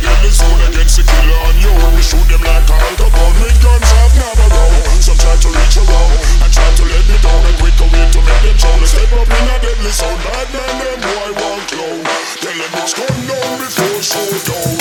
deadly zone against the killer on you. We shoot them like Al Capone with guns off Navarro. Some try to reach around and try to let me down. A quicker way to make them drown. Step up in a deadly zone. Bad man, them boy won't clown. Tell them it's come down before showdown.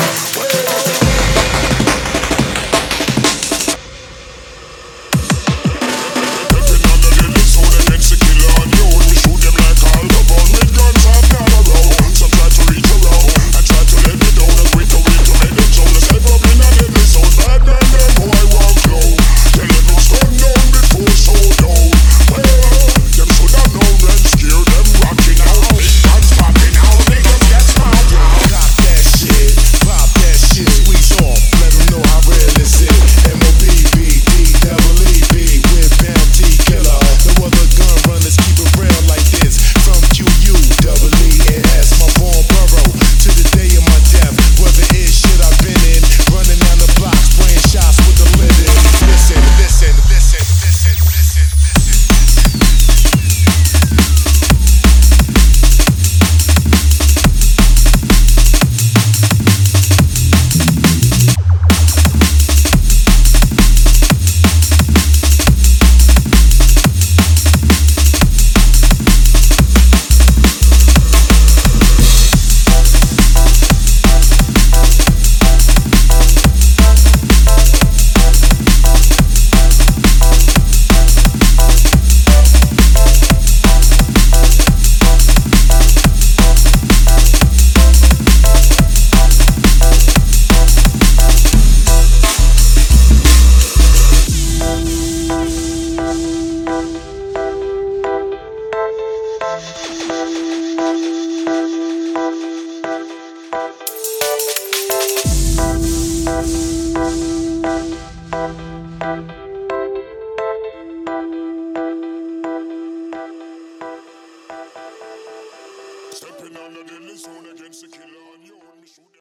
Stepping on the deadly zone against the killer on you.